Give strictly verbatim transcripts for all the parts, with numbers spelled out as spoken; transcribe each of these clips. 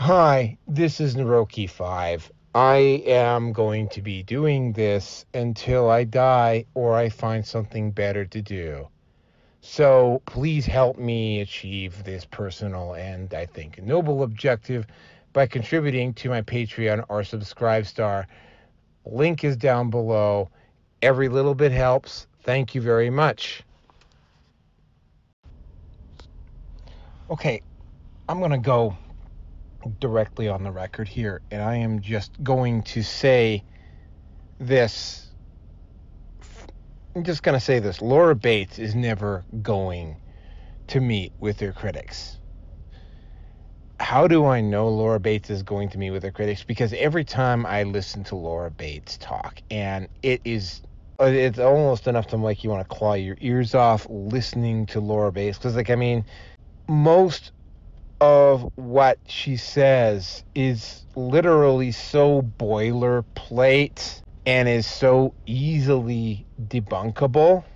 Hi, this is Naroki five. I am going to be doing this until I die or I find something better to do. So please help me achieve this personal and, I think, noble objective by contributing to my Patreon or Subscribestar. Link is down below. Every little bit helps. Thank you very much. Okay, I'm going to go directly on the record here, and I am just going to say this. I'm just going to say this. Laura Bates is never going to meet with her critics. How do I know Laura Bates is going to meet with her critics? Because every time I listen to Laura Bates talk, and it is, it's almost enough to make you want to claw your ears off listening to Laura Bates. Because, like, I mean, most of what she says is literally so boilerplate and is so easily debunkable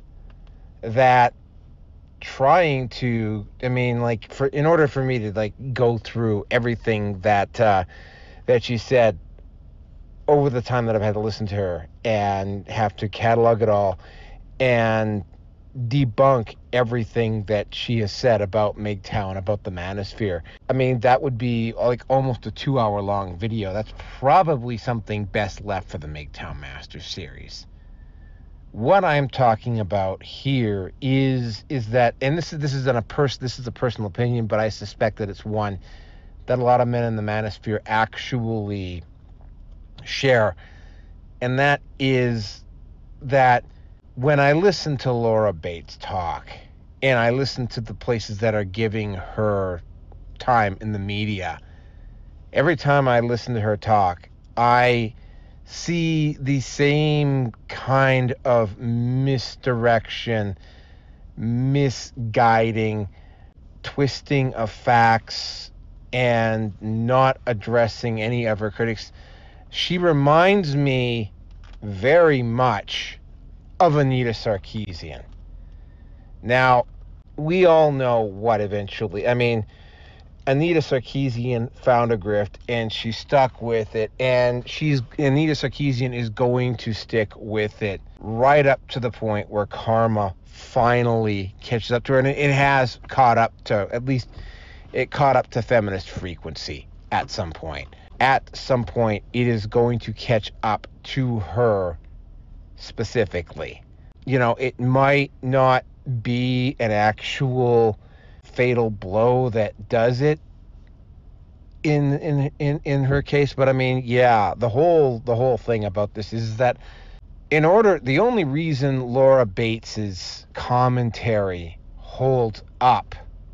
that trying to, I mean, like, for in order for me to like go through everything that uh, that she said over the time that I've had to listen to her and have to catalog it all and debunk everything that she has said about MGTOW, about the Manosphere. I mean, that would be like almost a two hour long video. That's probably something best left for the MGTOW Masters series. What I'm talking about here is is that, and this is this is a pers- this is a personal opinion, but I suspect that it's one that a lot of men in the Manosphere actually share, and that is that when I listen to Laura Bates talk, and I listen to the places that are giving her time in the media, every time I listen to her talk, I see the same kind of misdirection, misguiding, twisting of facts, and not addressing any of her critics. She reminds me very much of Anita Sarkeesian. Now, we all know what eventually, I mean, Anita Sarkeesian found a grift and she stuck with it, and she's Anita Sarkeesian is going to stick with it right up to the point where karma finally catches up to her, and it has caught up to, at least it caught up to feminist frequency at some point. At some point, it is going to catch up to her specifically. You know, it might not be an actual fatal blow that does it in in in in her case, but I mean, yeah, the whole the whole thing about this is that in order the only reason Laura Bates's commentary holds up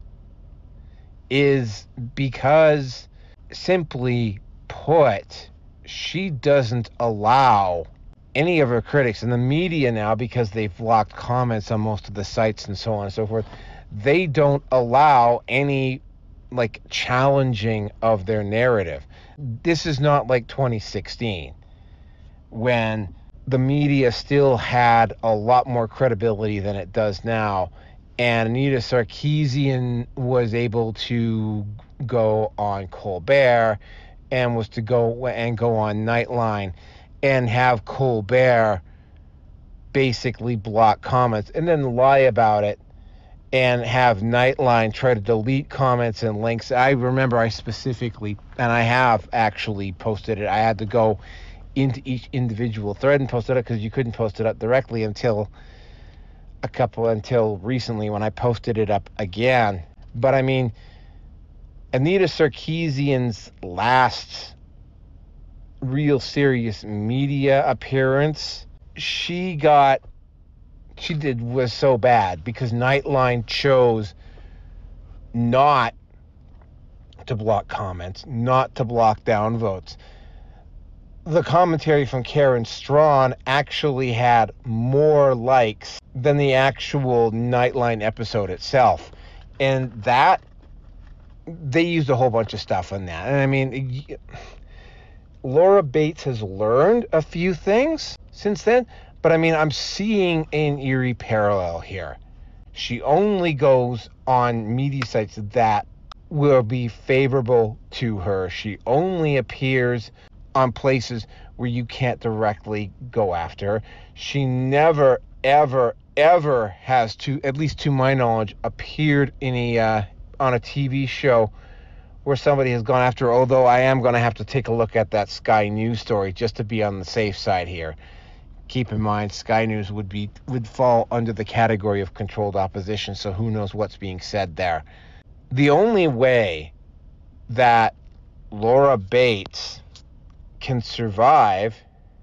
is because, simply put, she doesn't allow any of her critics in the media now, because they've blocked comments on most of the sites and so on and so forth. They don't allow any like challenging of their narrative. This is not like twenty sixteen when the media still had a lot more credibility than it does now, and Anita Sarkeesian was able to go on Colbert and was to go and go on Nightline and have Colbert basically block comments and then lie about it, and have Nightline try to delete comments and links. I remember I specifically, and I have actually posted it, I had to go into each individual thread and post it up because you couldn't post it up directly until a couple, until recently when I posted it up again. But I mean, Anita Sarkeesian's last real serious media appearance, she got, she did was so bad because Nightline chose not to block comments, not to block downvotes. The commentary from Karen Strawn actually had more likes than the actual Nightline episode itself, and that they used a whole bunch of stuff on that. And I mean, Laura Bates has learned a few things since then, but I mean, I'm seeing an eerie parallel here. She only goes on media sites that will be favorable to her. She only appears on places where you can't directly go after her. She never, ever, ever has, to, at least to my knowledge, appeared in a uh, on a T V show where somebody has gone after her, although I am going to have to take a look at that Sky News story just to be on the safe side here. Keep in mind, Sky News would be would fall under the category of controlled opposition, so who knows what's being said there. The only way that Laura Bates can survive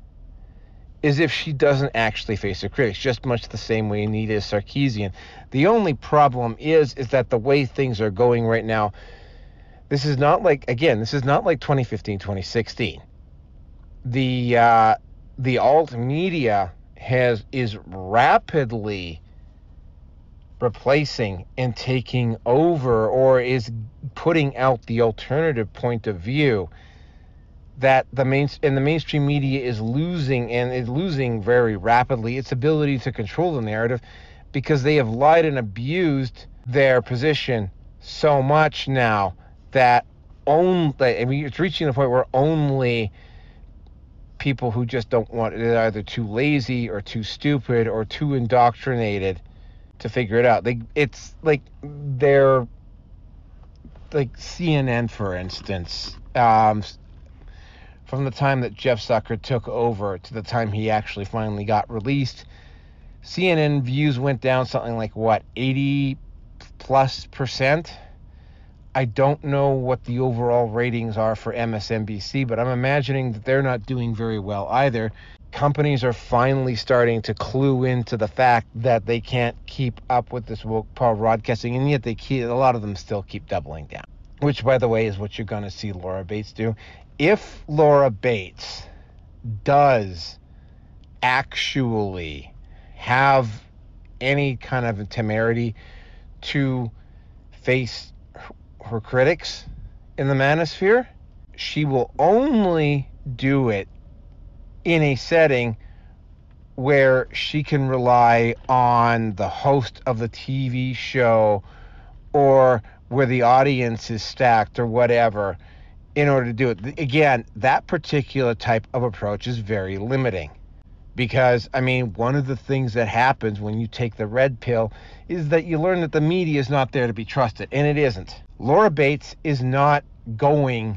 is if she doesn't actually face her critics, just much the same way Anita Sarkeesian. The only problem is, is that the way things are going right now, this is not like, again, this is not like twenty fifteen, twenty sixteen. The uh, the alt media has is rapidly replacing and taking over, or is putting out the alternative point of view that the main and the mainstream media is losing, and is losing very rapidly, its ability to control the narrative, because they have lied and abused their position so much now that only, I mean, it's reaching the point where only people who just don't want it, are either too lazy or too stupid or too indoctrinated to figure it out. They, it's like they're like C N N, for instance. Um, from the time that Jeff Zucker took over to the time he actually finally got released, C N N views went down something like, what, eighty plus percent? I don't know what the overall ratings are for M S N B C, but I'm imagining that they're not doing very well either. Companies are finally starting to clue into the fact that they can't keep up with this woke broadcasting, and yet they keep, a lot of them still keep doubling down. Which, by the way, is what you're going to see Laura Bates do. If Laura Bates does actually have any kind of temerity to face her critics in the manosphere, she will only do it in a setting where she can rely on the host of the T V show, or where the audience is stacked or whatever, in order to do it. Again, that particular type of approach is very limiting. Because, I mean, one of the things that happens when you take the red pill is that you learn that the media is not there to be trusted, and it isn't. Laura Bates is not going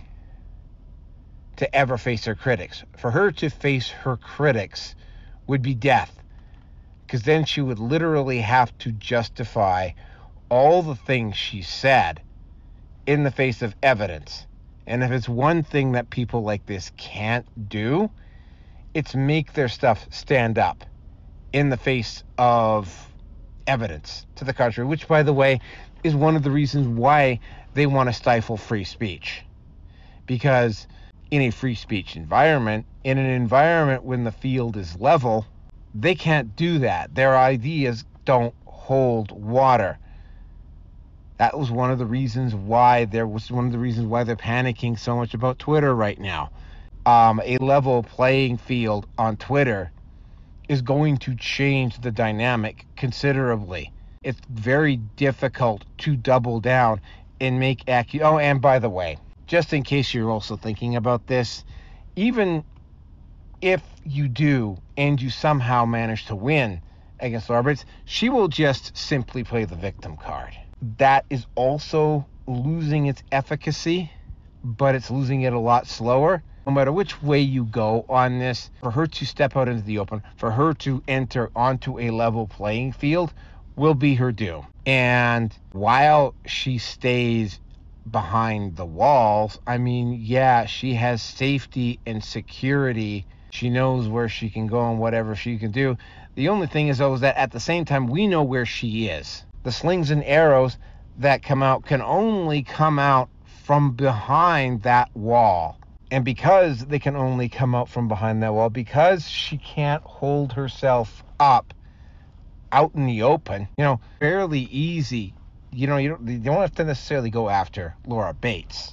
to ever face her critics. For her to face her critics would be death, because then she would literally have to justify all the things she said in the face of evidence. And if it's one thing that people like this can't do, it's make their stuff stand up in the face of evidence to the contrary, which, by the way, is one of the reasons why they want to stifle free speech. Because in a free speech environment, in an environment when the field is level, they can't do that. Their ideas don't hold water. That was one of the reasons why there was one of the reasons why they're panicking so much about Twitter right now. Um, a level playing field on Twitter is going to change the dynamic considerably. It's very difficult to double down and make acu- Oh, and by the way, just in case you're also thinking about this, even if you do and you somehow manage to win against Laura Bates, she will just simply play the victim card. That is also losing its efficacy, but it's losing it a lot slower. No matter which way you go on this, for her to step out into the open, for her to enter onto a level playing field, will be her doom. And while she stays behind the walls, I mean, yeah, she has safety and security. She knows where she can go and whatever she can do. The only thing is, though, is that at the same time, we know where she is. The slings and arrows that come out can only come out from behind that wall. And because they can only come out from behind that wall, because she can't hold herself up out in the open, you know, fairly easy. You know, you don't, you don't have to necessarily go after Laura Bates.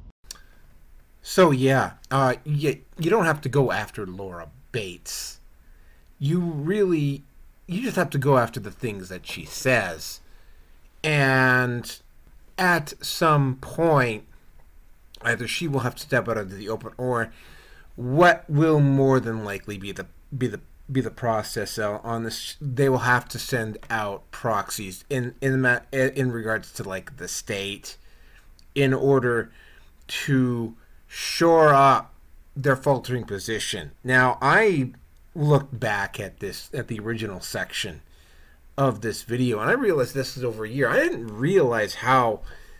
So, yeah, uh, you, you don't have to go after Laura Bates. You really, you just have to go after the things that she says. And at some point, either she will have to step out into the open, or what will more than likely be the be the be the process on this. They will have to send out proxies in in in regards to like the state, in order to shore up their faltering position. Now, I looked back at this at the original section of this video, and I realized this is over a year. I didn't realize how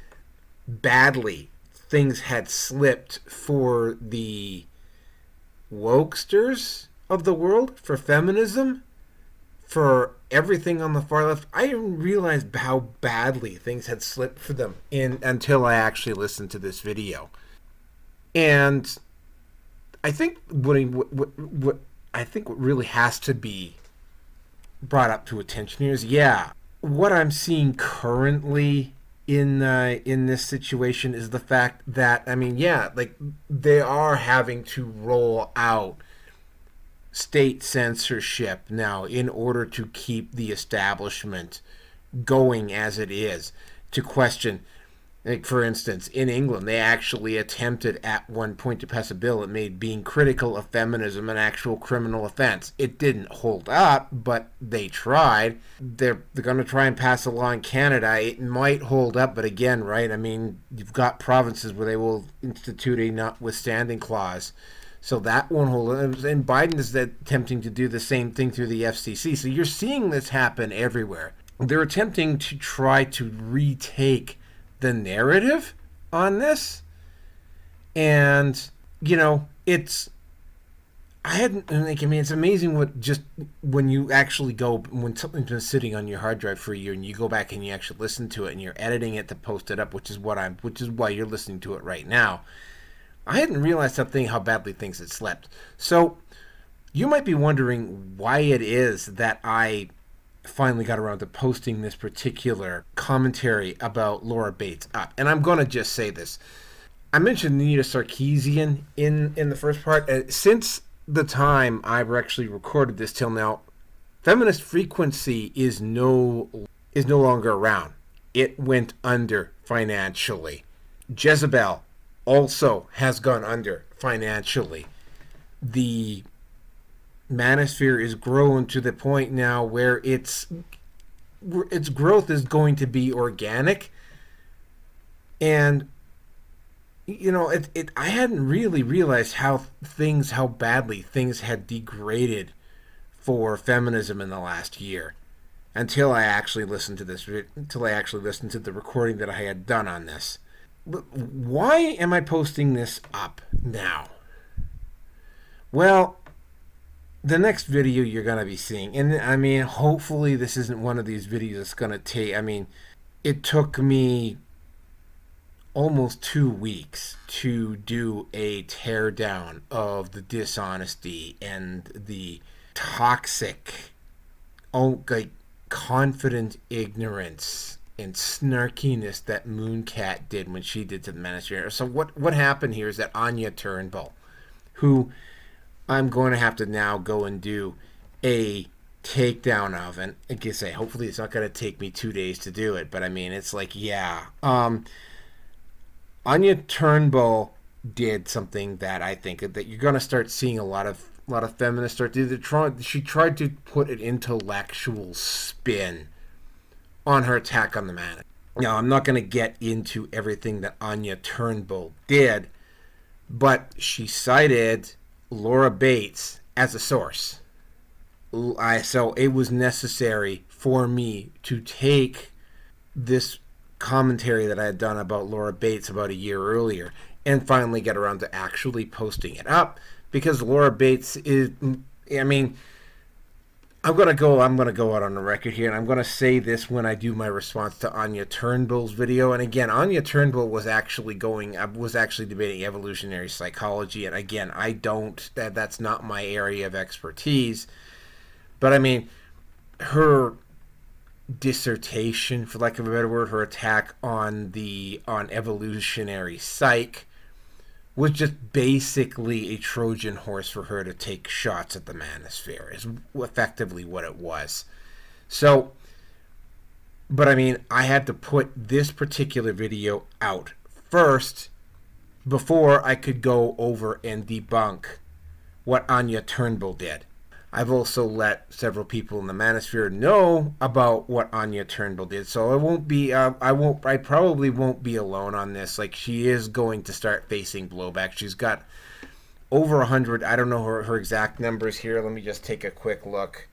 badly things had slipped for the wokesters of the world, for feminism, for everything on the far left. I didn't realize how badly things had slipped for them in until I actually listened to this video. And I think what, what, what I think what really has to be brought up to attention here is, yeah, what I'm seeing currently in uh, in this situation is the fact that, I mean, yeah, like they are having to roll out state censorship now in order to keep the establishment going as it is, to question. Like, for instance, in England, they actually attempted at one point to pass a bill that made being critical of feminism an actual criminal offense. It didn't hold up, but they tried. They're, they're going to try and pass a law in Canada. It might hold up, but again, right, I mean, you've got provinces where they will institute a notwithstanding clause. So that won't hold up. And Biden is attempting to do the same thing through the F C C. So you're seeing this happen everywhere. They're attempting to try to retake the narrative on this, and you know, it's I hadn't like I mean it's amazing what just when you actually go when something's been sitting on your hard drive for a year and you go back and you actually listen to it and you're editing it to post it up, which is what I'm which is why you're listening to it right now. I hadn't realized something how badly things had slept. So you might be wondering why it is that I finally got around to posting this particular commentary about Laura Bates up. And I'm going to just say this. I mentioned Anita Sarkeesian in, in the first part. Uh, since the time I've actually recorded this till now, Feminist Frequency is no is no longer around. It went under financially. Jezebel also has gone under financially. The Manosphere is grown to the point now where its its growth is going to be organic, and you know it, it I hadn't really realized how things how badly things had degraded for feminism in the last year until I actually listened to this until I actually listened to the recording that I had done on this. But why am I posting this up now? Well, the next video you're going to be seeing, and I mean, hopefully this isn't one of these videos that's going to take, I mean, it took me almost two weeks to do a teardown of the dishonesty and the toxic, oh, like, confident ignorance and snarkiness that Mooncat did when she did to the Manosphere. So what, what happened here is that Anya Turnbull, who I'm going to have to now go and do a takedown of, and like I say, hopefully it's not going to take me two days to do it, but I mean, it's like, yeah. Um, Anya Turnbull did something that I think that you're going to start seeing a lot of a lot of feminists start to do. She tried to put an intellectual spin on her attack on the man. Now, I'm not going to get into everything that Anya Turnbull did, but she cited Laura Bates as a source. I, so it was necessary for me to take this commentary that I had done about Laura Bates about a year earlier and finally get around to actually posting it up, because Laura Bates is, I mean, I'm gonna go. I'm gonna go out on the record here, and I'm gonna say this when I do my response to Anya Turnbull's video. And again, Anya Turnbull was actually going, was actually debating evolutionary psychology, and again, I don't. That that's not my area of expertise. But I mean, her dissertation, for lack of a better word, her attack on the on evolutionary psych, was just basically a Trojan horse for her to take shots at the Manosphere, is effectively what it was. So, But I mean, I had to put this particular video out first before I could go over and debunk what Anya Turnbull did. I've also let several people in the manosphere know about what Anya Turnbull did, so I won't be, uh, I won't, I probably won't be alone on this. Like, she is going to start facing blowback. She's got over a hundred. I don't know her, her exact numbers here. Let me just take a quick look.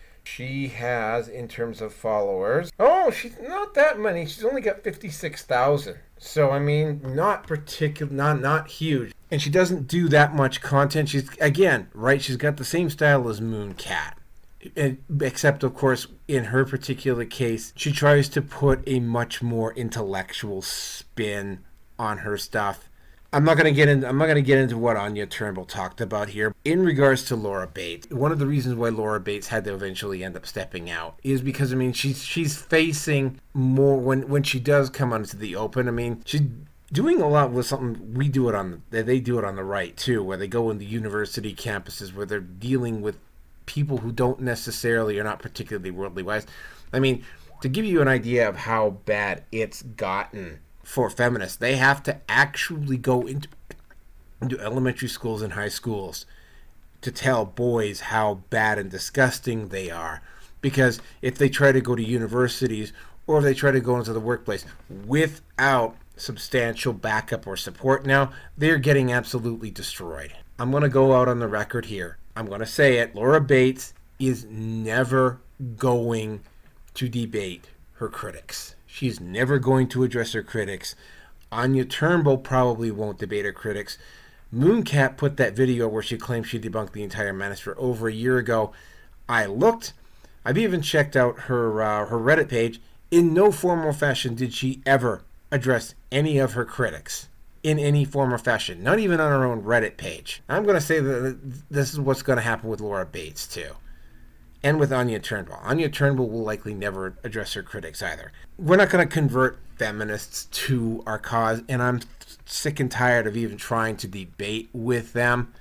She has, in terms of followers, oh, she's not that many. She's only got fifty-six thousand. So, I mean, not particular, not not huge. And she doesn't do that much content. She's, again, right, she's got the same style as Mooncat. And, except, of course, in her particular case, she tries to put a much more intellectual spin on her stuff. I'm not gonna get into I'm not gonna get into what Anya Turnbull talked about here. In regards to Laura Bates, one of the reasons why Laura Bates had to eventually end up stepping out is because I mean she's she's facing more when when she does come onto the open. I mean she's doing a lot with something we do it on the, they do it on the right too, where they go into university campuses where they're dealing with people who don't necessarily are not particularly worldly wise. I mean, to give you an idea of how bad it's gotten for feminists, they have to actually go into, into elementary schools and high schools to tell boys how bad and disgusting they are. Because if they try to go to universities or if they try to go into the workplace without substantial backup or support now, they're getting absolutely destroyed. I'm going to go out on the record here. I'm going to say it. Laura Bates is never going to debate her critics. She's never going to address her critics. Anya Turnbull probably won't debate her critics. Mooncat put that video where she claimed she debunked the entire manosphere over a year ago. I looked. I've even checked out her uh, her Reddit page. In no form or fashion did she ever address any of her critics in any form or fashion. Not even on her own Reddit page. I'm going to say that this is what's going to happen with Laura Bates too. And with Anya Turnbull. Anya Turnbull will likely never address her critics either. We're not going to convert feminists to our cause, and I'm sick and tired of even trying to debate with them.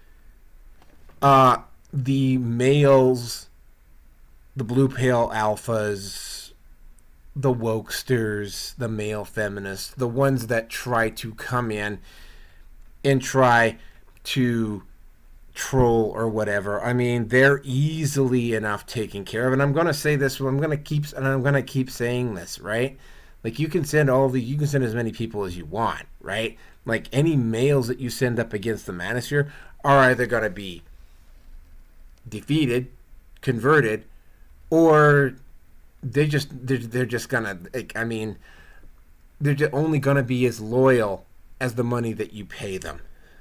Uh, the males, the blue pill alphas, the wokesters, the male feminists, the ones that try to come in and try to troll or whatever. I mean, they're easily enough taken care of. And I'm going to say this, I'm going to keep, and I'm going to keep saying this, right? Like, you can send all the, you can send as many people as you want, right? Like, any males that you send up against the manosphere are either going to be defeated, converted, or they just, they're, they're just going to, like, I mean, they're just only going to be as loyal as the money that you pay them.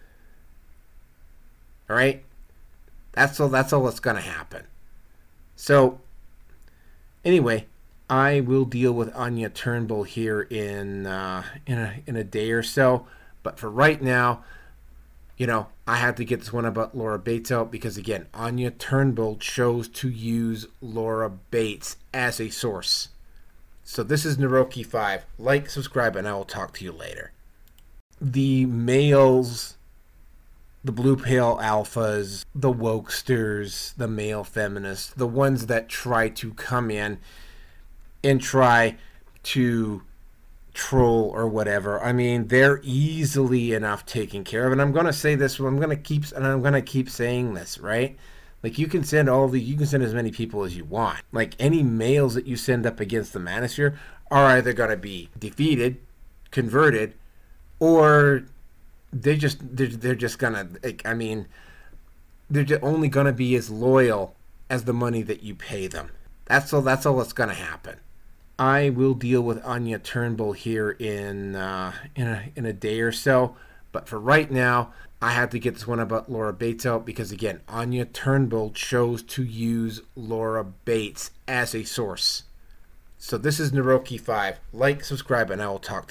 All right, that's all. That's all that's gonna happen. So, anyway, I will deal with Anya Turnbull here in uh, in a in a day or so. But for right now, you know, I had to get this one about Laura Bates out because again, Anya Turnbull chose to use Laura Bates as a source. So this is Naroki five. Like, subscribe, and I will talk to you later. The males, the blue pill alphas, the wokesters, the male feminists, the ones that try to come in and try to troll or whatever. I mean, they're easily enough taken care of. And I'm going to say this, I'm going to keep, and I'm going to keep saying this, right? Like, you can send all the, you can send as many people as you want. Like, any males that you send up against the manosphere are either going to be defeated, converted, or they just they're, they're just gonna, like, I mean, they're just only gonna be as loyal as the money that you pay them. That's all. That's all that's gonna happen. I will deal with Anya Turnbull here in uh, in a in a day or so. But for right now, I had to get this one about Laura Bates out because again, Anya Turnbull chose to use Laura Bates as a source. So this is Naroki five. Like, subscribe, and I will talk to you.